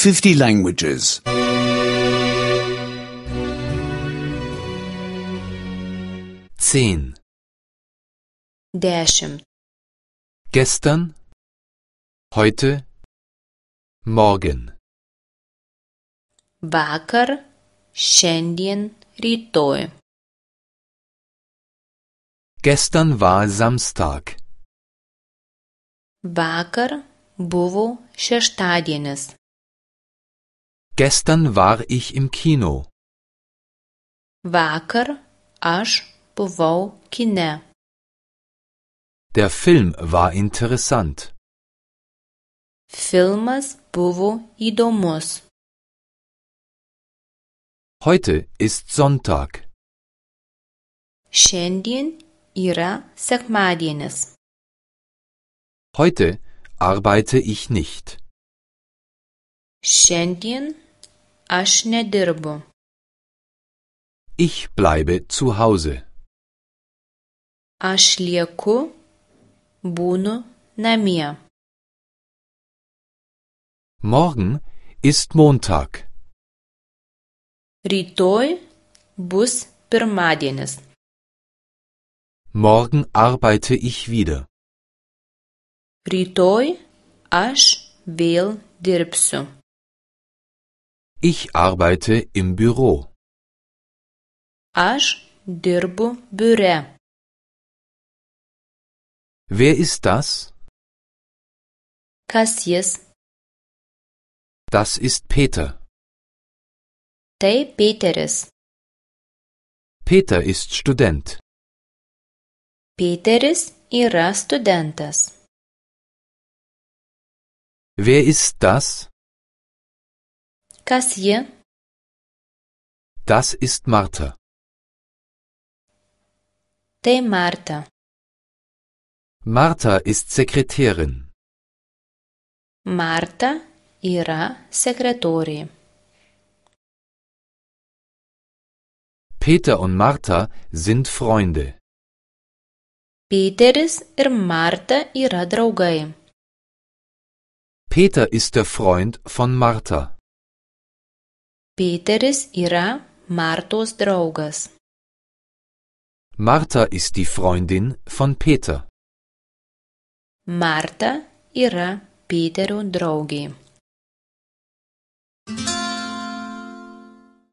50 languages. 10. 10. Gestern, heute, morgen. Vakar, šiandien, rytoj. Gestern war Samstag. Vakar buvo šeštadienis. Gestern war ich im Kino. Vakar aš buvau kine. Der Film war interessant. Filmas buvo įdomus. Heute ist Sonntag. Šiandien yra sekmadienis. Heute arbeite ich nicht. Šiandien aš nedirbu. Ich bleibe zu Hause. Aš lieku, būnu namie. Morgen ist Montag. Rytoj bus pirmadienis. Morgen arbeite ich wieder. Rytoj aš vėl dirbsiu. Ich arbeite im Büro. Aš dirbu biure. Wer ist das? Kas jis? Das ist Peter. Tai Peteris. Peter ist Student. Peteris yra studentas. Wer ist das? Kas ji? Das ist Martha. Tai Marta. Martha ist Sekretärin. Marta yra sekretorė. Peter und Martha sind Freunde. Peteris ir Marta yra draugai. Peter ist der Freund von Martha. Peteris yra Martos draugas. Martha ist die Freundin von Peter. Marta yra Peterio draugė.